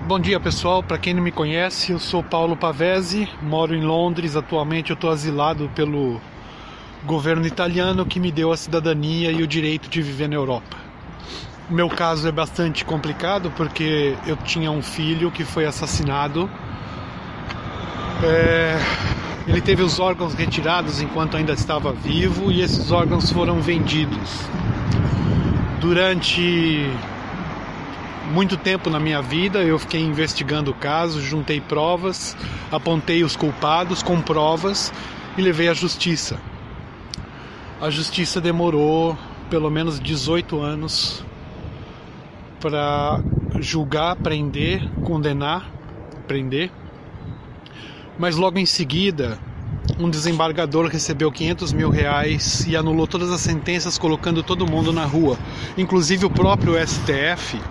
Bom dia, pessoal. Para quem não me conhece, eu sou Paulo Pavese, moro em Londres. Atualmente eu estou asilado pelo governo italiano que me deu a cidadania e o direito de viver na Europa. O meu caso é bastante complicado porque eu tinha um filho que foi assassinado. Ele teve os órgãos retirados enquanto ainda estava vivo e esses órgãos foram vendidos. Durante muito tempo na minha vida eu fiquei investigando o caso, juntei provas, apontei os culpados com provas e levei à justiça. A justiça demorou pelo menos 18 anos para julgar, prender, condenar, prender. Mas logo em seguida, um desembargador recebeu R$500 mil e anulou todas as sentenças, colocando todo mundo na rua. Inclusive o próprio STF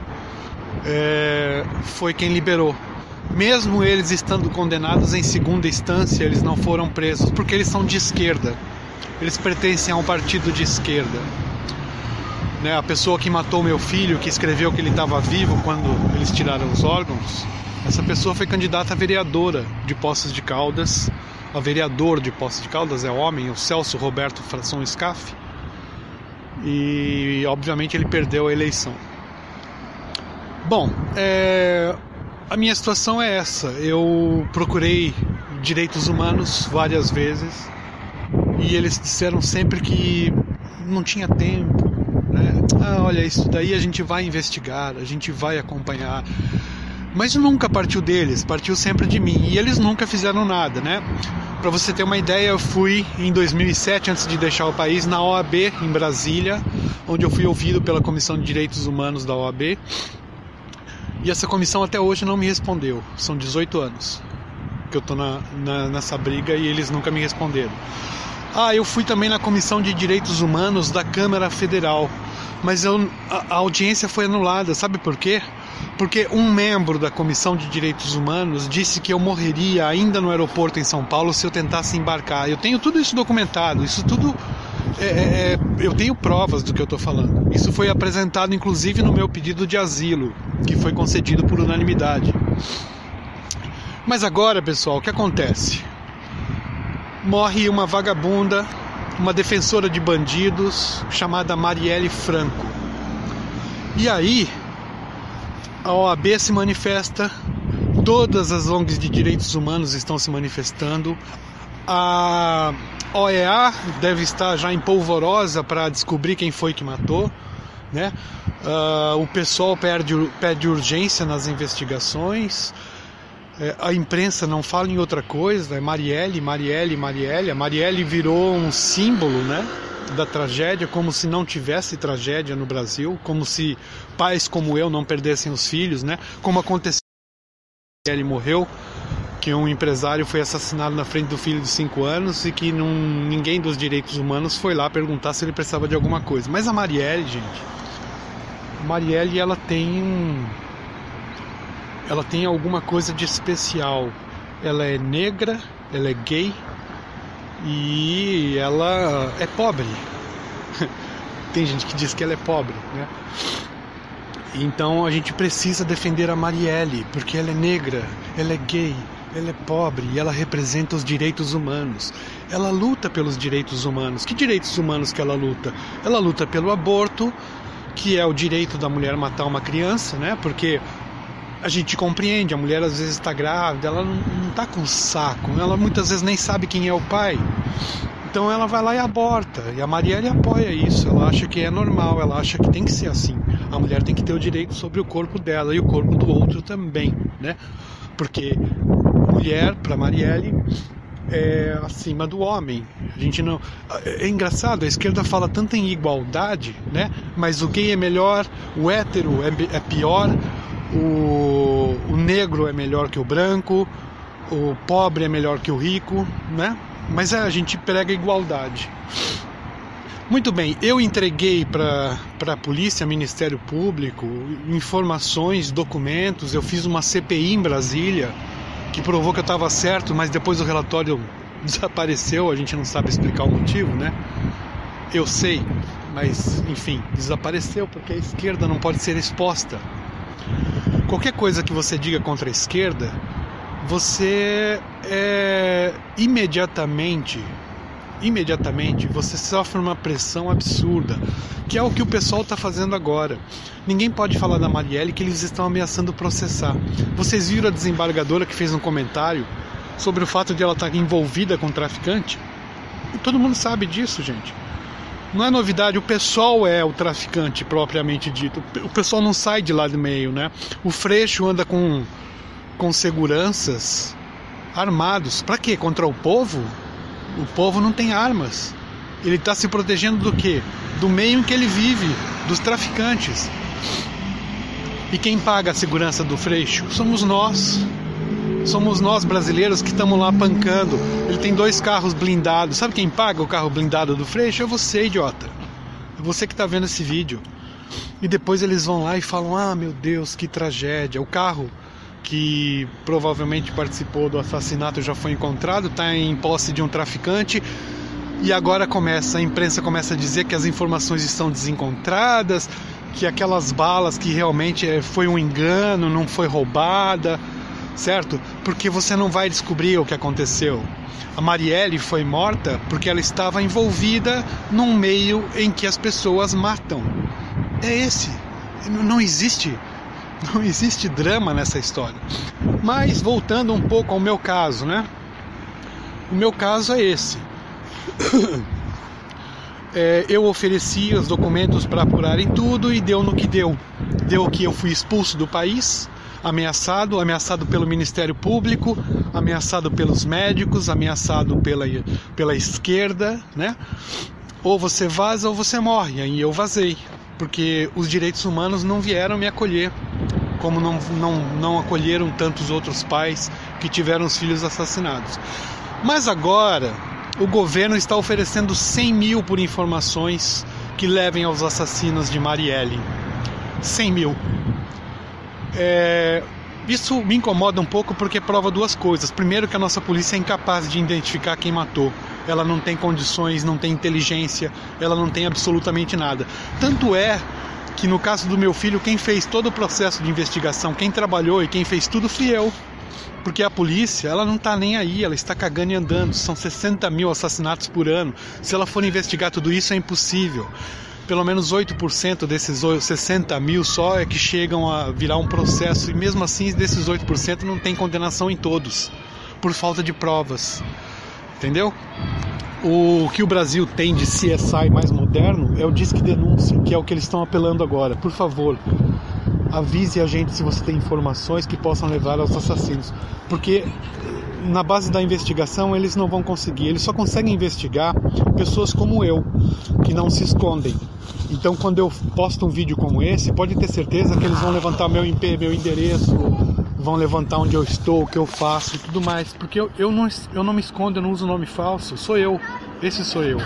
foi quem liberou. Mesmo eles estando condenados em segunda instância, eles não foram presos, porque eles são de esquerda. Eles pertencem a um partido de esquerda. A pessoa que matou meu filho, que escreveu que ele estava vivo quando eles tiraram os órgãos, essa pessoa foi candidata a vereadora de Poços de Caldas. A vereador de Poços de Caldas é homem, o Celso Roberto Fração Scaff. E obviamente ele perdeu a eleição. Bom, a minha situação é essa. Eu procurei direitos humanos várias vezes e eles disseram sempre que não tinha tempo, né? Olha, isso daí a gente vai investigar, a gente vai acompanhar. Mas nunca partiu deles, partiu sempre de mim. E eles nunca fizeram nada, né? Para você ter uma ideia, eu fui em 2007, antes de deixar o país, na OAB em Brasília, onde eu fui ouvido pela Comissão de Direitos Humanos da OAB. E essa comissão até hoje não me respondeu. São 18 anos que eu estou nessa briga e eles nunca me responderam. Eu fui também na Comissão de Direitos Humanos da Câmara Federal, mas a audiência foi anulada. Sabe por quê? Porque um membro da Comissão de Direitos Humanos disse que eu morreria ainda no aeroporto em São Paulo se eu tentasse embarcar. Eu tenho tudo isso documentado, isso tudo... eu tenho provas do que eu estou falando. Isso foi apresentado inclusive no meu pedido de asilo, que foi concedido por unanimidade. Mas agora, pessoal, o que acontece? Morre uma vagabunda, uma defensora de bandidos, chamada Marielle Franco. E aí, a OAB se manifesta, todas as ONGs de direitos humanos estão se manifestando, a OEA deve estar já em polvorosa para descobrir quem foi que matou, né? O pessoal pede urgência nas investigações. A imprensa não fala em outra coisa, é Marielle. A Marielle virou um símbolo, né, da tragédia, como se não tivesse tragédia no Brasil, como se pais como eu não perdessem os filhos, né? Como aconteceu quando Marielle morreu, que um empresário foi assassinado na frente do filho de 5 anos e que ninguém dos direitos humanos foi lá perguntar se ele precisava de alguma coisa. Mas a Marielle, gente, ela tem alguma coisa de especial. Ela é negra, ela é gay e ela é pobre. Tem gente que diz que ela é pobre, né? Então a gente precisa defender a Marielle, porque ela é negra, ela é gay, ela é pobre e ela representa os direitos humanos. Ela luta pelos direitos humanos. Que direitos humanos que ela luta? Ela luta pelo aborto, que é o direito da mulher matar uma criança, né? Porque a gente compreende, a mulher às vezes está grávida, ela não está com saco, ela muitas vezes nem sabe quem é o pai. Então ela vai lá e aborta. E a Marielle apoia isso, ela acha que é normal, ela acha que tem que ser assim. A mulher tem que ter o direito sobre o corpo dela e o corpo do outro também, né? Porque mulher, para Marielle, é acima do homem. A gente não... É engraçado, a esquerda fala tanto em igualdade, né? Mas o gay é melhor, o hétero é pior, o negro é melhor que o branco, o pobre é melhor que o rico, né? Mas a gente prega igualdade. Muito bem, eu entreguei para a polícia, Ministério Público, informações, documentos. Eu fiz uma CPI em Brasília que provou que eu estava certo, mas depois o relatório desapareceu, a gente não sabe explicar o motivo, né? Eu sei, mas enfim, desapareceu porque a esquerda não pode ser exposta. qualquer coisa que você diga contra a esquerda, você imediatamente você sofre uma pressão absurda, que é o que o pessoal está fazendo agora. Ninguém pode falar da Marielle que eles estão ameaçando processar. Vocês viram a desembargadora que fez um comentário sobre o fato de ela estar envolvida com traficante? E todo mundo sabe disso, gente. Não é novidade, o pessoal é o traficante propriamente dito. O pessoal não sai de lá do meio, né? O Freixo anda com seguranças armados. Para quê? Contra o povo? O povo não tem armas. Ele está se protegendo do quê? Do meio em que ele vive, dos traficantes. E quem paga a segurança do Freixo? Somos nós. Somos nós brasileiros que estamos lá pancando. Ele tem 2 carros blindados. Sabe quem paga o carro blindado do Freixo? É você, idiota. É você que está vendo esse vídeo. E depois eles vão lá e falam: ah, meu Deus, que tragédia. O carro que provavelmente participou do assassinato já foi encontrado, está em posse de um traficante. E agora a imprensa começa a dizer que as informações estão desencontradas, que aquelas balas que realmente foi um engano, não foi roubada, certo? Porque você não vai descobrir o que aconteceu. A Marielle foi morta porque ela estava envolvida num meio em que as pessoas matam. É esse. Não existe drama nessa história. Mas voltando um pouco ao meu caso, né? O meu caso é esse. Eu ofereci os documentos para apurarem tudo e deu no que deu. Deu que eu fui expulso do país, ameaçado pelo Ministério Público, ameaçado pelos médicos, ameaçado pela esquerda, né? Ou você vaza ou você morre. Aí eu vazei, porque os direitos humanos não vieram me acolher, como não acolheram tantos outros pais que tiveram os filhos assassinados. Mas agora o governo está oferecendo 100 mil por informações que levem aos assassinos de Marielle. 100 mil. Isso me incomoda um pouco porque prova 2 coisas. Primeiro, que a nossa polícia é incapaz de identificar quem matou. Ela não tem condições, não tem inteligência, ela não tem absolutamente nada. Tanto é que no caso do meu filho, quem fez todo o processo de investigação, quem trabalhou e quem fez tudo fui eu. Porque a polícia, ela não está nem aí, ela está cagando e andando. São 60 mil assassinatos por ano. Se ela for investigar tudo isso, é impossível. Pelo menos 8% desses 60 mil só é que chegam a virar um processo. E mesmo assim, desses 8% não tem condenação em todos, por falta de provas. Entendeu? O que o Brasil tem de CSI mais moderno é o Disque Denúncia, que é o que eles estão apelando agora. Por favor, avise a gente se você tem informações que possam levar aos assassinos. Porque na base da investigação eles não vão conseguir. Eles só conseguem investigar pessoas como eu, que não se escondem. Então quando eu posto um vídeo como esse, pode ter certeza que eles vão levantar meu IP, meu endereço, vão levantar onde eu estou, o que eu faço e tudo mais. Porque eu não me escondo, eu não uso nome falso. Sou eu. Esse sou eu.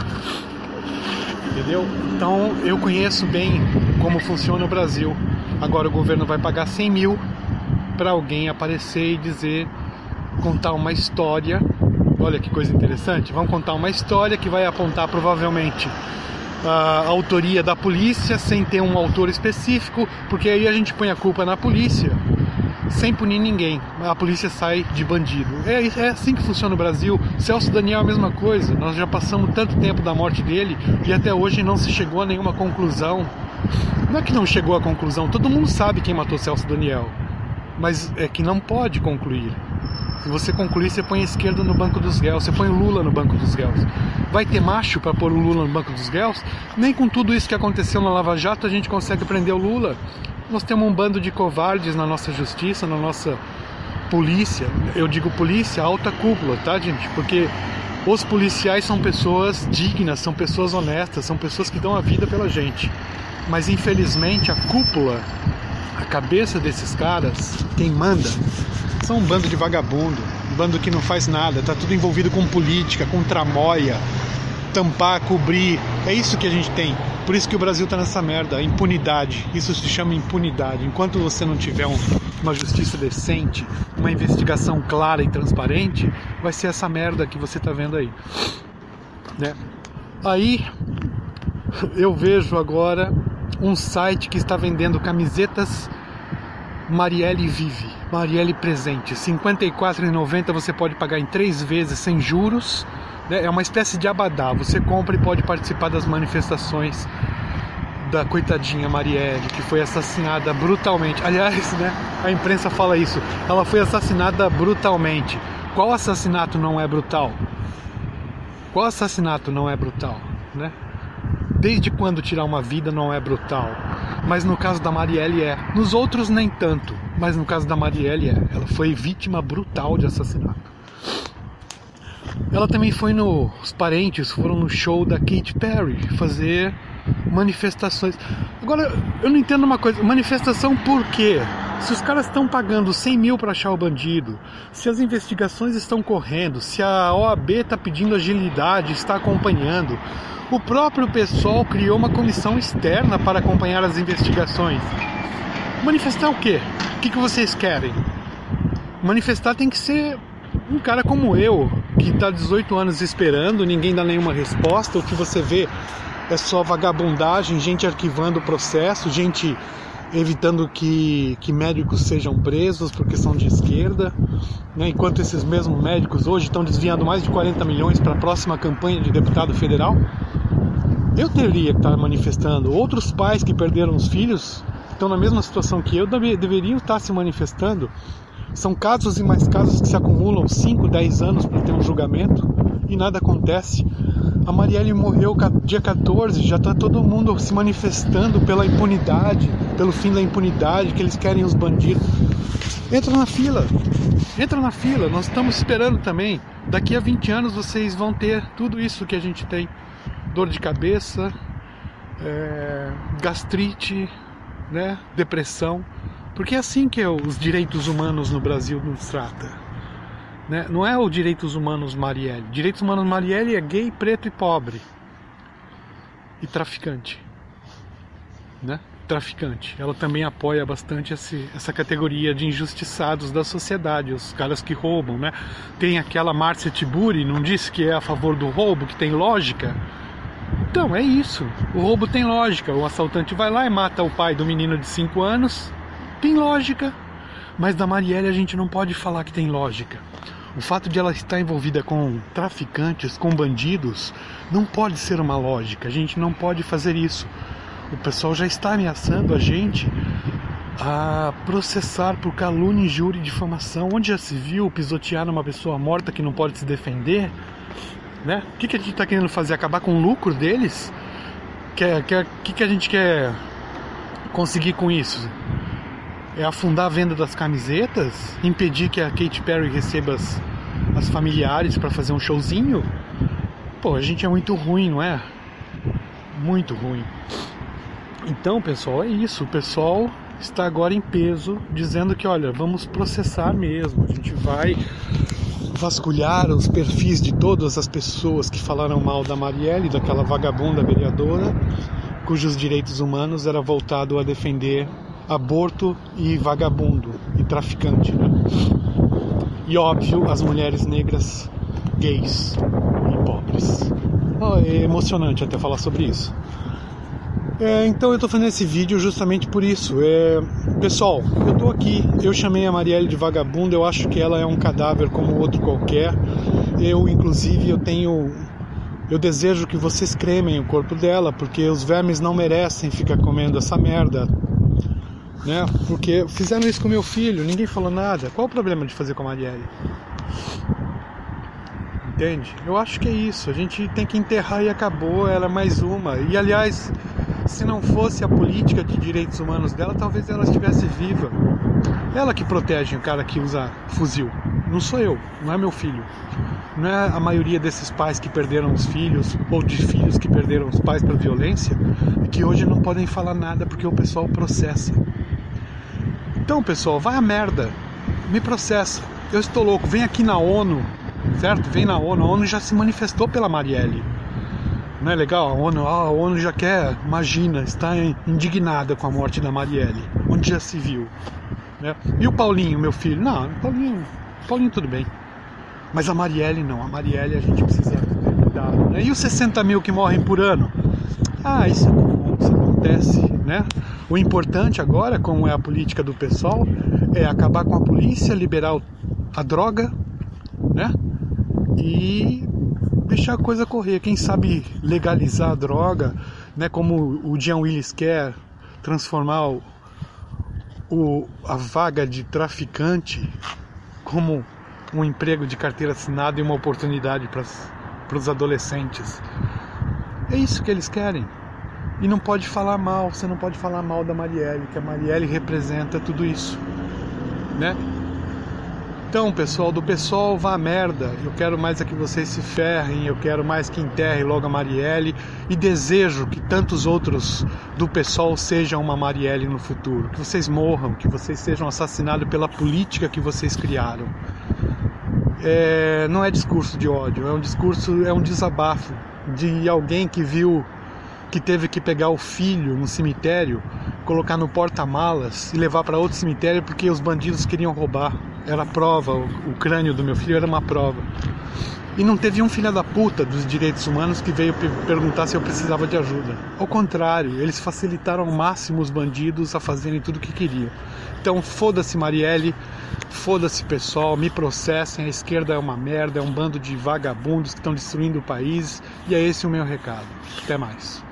Entendeu? Então eu conheço bem como funciona o Brasil. Agora o governo vai pagar 100 mil para alguém aparecer e dizer, contar uma história. Olha que coisa interessante. Vão contar uma história que vai apontar provavelmente a autoria da polícia sem ter um autor específico, porque aí a gente põe a culpa na polícia sem punir ninguém. A polícia sai de bandido. É assim que funciona o Brasil. Celso Daniel é a mesma coisa. Nós já passamos tanto tempo da morte dele e até hoje não se chegou a nenhuma conclusão. Não é que não chegou a conclusão, todo mundo sabe quem matou Celso Daniel, mas é que não pode concluir. Se você concluir, você põe a esquerda no banco dos réus, você põe o Lula no banco dos réus. Vai ter macho para pôr o Lula no banco dos réus? Nem com tudo isso que aconteceu na Lava Jato a gente consegue prender o Lula. Nós temos um bando de covardes na nossa justiça, na nossa polícia. Eu digo polícia, alta cúpula, tá, gente? Porque os policiais são pessoas dignas, são pessoas honestas, são pessoas que dão a vida pela gente. Mas infelizmente a cúpula, a cabeça desses caras, quem manda, são um bando de vagabundo, um bando que não faz nada, tá tudo envolvido com política, com tramóia, tampar, cobrir, é isso que a gente tem. Por isso que o Brasil tá nessa merda, a impunidade, isso se chama impunidade. Enquanto você não tiver uma justiça decente, uma investigação clara e transparente, vai ser essa merda que você tá vendo aí, né? Aí eu vejo agora um site que está vendendo camisetas Marielle Vive, Marielle Presente, R$ 54,90 você pode pagar em 3 vezes sem juros, né? É uma espécie de abadá, você compra e pode participar das manifestações da coitadinha Marielle, que foi assassinada brutalmente. Aliás, né, a imprensa fala isso, ela foi assassinada brutalmente. Qual assassinato não é brutal? Qual assassinato não é brutal, né? Desde quando tirar uma vida não é brutal? Mas no caso da Marielle é. Nos outros nem tanto, mas no caso da Marielle é. Ela foi vítima brutal de assassinato. Ela também foi os parentes foram no show da Katy Perry fazer manifestações. Agora, eu não entendo uma coisa, manifestação por quê? Se os caras estão pagando 100 mil para achar o bandido, se as investigações estão correndo, se a OAB está pedindo agilidade, está acompanhando, o próprio PSOL criou uma comissão externa para acompanhar as investigações. Manifestar o quê? O que vocês querem? Manifestar tem que ser um cara como eu, que está 18 anos esperando, ninguém dá nenhuma resposta, o que você vê é só vagabundagem, gente arquivando o processo, gente evitando que médicos sejam presos porque são de esquerda, né? Enquanto esses mesmos médicos hoje estão desviando mais de 40 milhões para a próxima campanha de deputado federal. Eu teria que estar manifestando. Outros pais que perderam os filhos estão na mesma situação que eu, deveriam estar se manifestando. São casos e mais casos que se acumulam 5, 10 anos para ter um julgamento e nada acontece. A Marielle morreu dia 14, já está todo mundo se manifestando pela impunidade, pelo fim da impunidade, que eles querem os bandidos. Entra na fila, nós estamos esperando também. Daqui a 20 anos vocês vão ter tudo isso que a gente tem. Dor de cabeça, gastrite, né, depressão. Porque é assim que os direitos humanos no Brasil nos trata. Né? Não é o direitos humanos Marielle. Direitos humanos Marielle é gay, preto e pobre. E traficante. Né? Traficante. Ela também apoia bastante essa categoria de injustiçados da sociedade, os caras que roubam. Né? Tem aquela Márcia Tiburi, não disse que é a favor do roubo, que tem lógica? Então, é isso. O roubo tem lógica. O assaltante vai lá e mata o pai do menino de 5 anos. Tem lógica. Mas da Marielle a gente não pode falar que tem lógica. O fato de ela estar envolvida com traficantes, com bandidos, não pode ser uma lógica. A gente não pode fazer isso. O pessoal já está ameaçando a gente a processar por calúnia, injúria e difamação. Onde já se viu pisotear uma pessoa morta que não pode se defender? Né? O que a gente está querendo fazer? Acabar com o lucro deles? O que a gente quer conseguir com isso? É afundar a venda das camisetas? Impedir que a Katy Perry receba as familiares para fazer um showzinho? Pô, a gente é muito ruim, não é? Muito ruim. Então, pessoal, é isso. O pessoal está agora em peso, dizendo que, olha, vamos processar mesmo. A gente vai vasculhar os perfis de todas as pessoas que falaram mal da Marielle, daquela vagabunda vereadora, cujos direitos humanos era voltado a defender aborto e vagabundo e traficante, né? E óbvio, as mulheres negras, gays e pobres. É emocionante até falar sobre isso. Então eu estou fazendo esse vídeo justamente por isso. Pessoal, eu estou aqui, eu chamei a Marielle de vagabunda, eu acho que ela é um cadáver como outro qualquer. Inclusive, eu desejo que vocês cremem o corpo dela, porque os vermes não merecem ficar comendo essa merda. Né? Porque fizeram isso com meu filho, ninguém falou nada. Qual o problema de fazer com a Marielle? Entende? Eu acho que é isso. A gente tem que enterrar e acabou. Ela é mais uma. E aliás, se não fosse a política de direitos humanos dela, talvez ela estivesse viva. Ela que protege o cara que usa fuzil. Não sou eu, não é meu filho. Não é a maioria desses pais que perderam os filhos, ou de filhos que perderam os pais para violência, que hoje não podem falar nada porque o pessoal processa. Então, pessoal, vai a merda, me processa. Eu estou louco, vem aqui na ONU, certo? Vem na ONU, a ONU já se manifestou pela Marielle. Não é legal? A ONU já quer, imagina, está indignada com a morte da Marielle. Onde já se viu? Né? E o Paulinho, meu filho? Não, Paulinho tudo bem. Mas a Marielle não, a Marielle a gente precisa ter cuidado. Né? E os 60 mil que morrem por ano? Isso é comum, isso acontece, né? O importante agora, como é a política do PSOL, é acabar com a polícia, liberar a droga, né? E deixar a coisa correr. Quem sabe legalizar a droga, né? Como o Jean Willis quer transformar a vaga de traficante como um emprego de carteira assinada e uma oportunidade para os adolescentes. É isso que eles querem. E não pode falar mal, você não pode falar mal da Marielle, que a Marielle representa tudo isso, né? Então, pessoal, do PSOL, vá a merda. Eu quero mais é que vocês se ferrem, eu quero mais que enterrem logo a Marielle e desejo que tantos outros do PSOL sejam uma Marielle no futuro. Que vocês morram, que vocês sejam assassinados pela política que vocês criaram. Não é discurso de ódio, é um desabafo de alguém que viu que teve que pegar o filho no cemitério, colocar no porta-malas e levar para outro cemitério porque os bandidos queriam roubar. Era prova, o crânio do meu filho era uma prova. E não teve um filho da puta dos direitos humanos que veio perguntar se eu precisava de ajuda. Ao contrário, eles facilitaram ao máximo os bandidos a fazerem tudo o que queriam. Então foda-se Marielle, foda-se PSOL, me processem, a esquerda é uma merda, é um bando de vagabundos que estão destruindo o país, e é esse o meu recado. Até mais.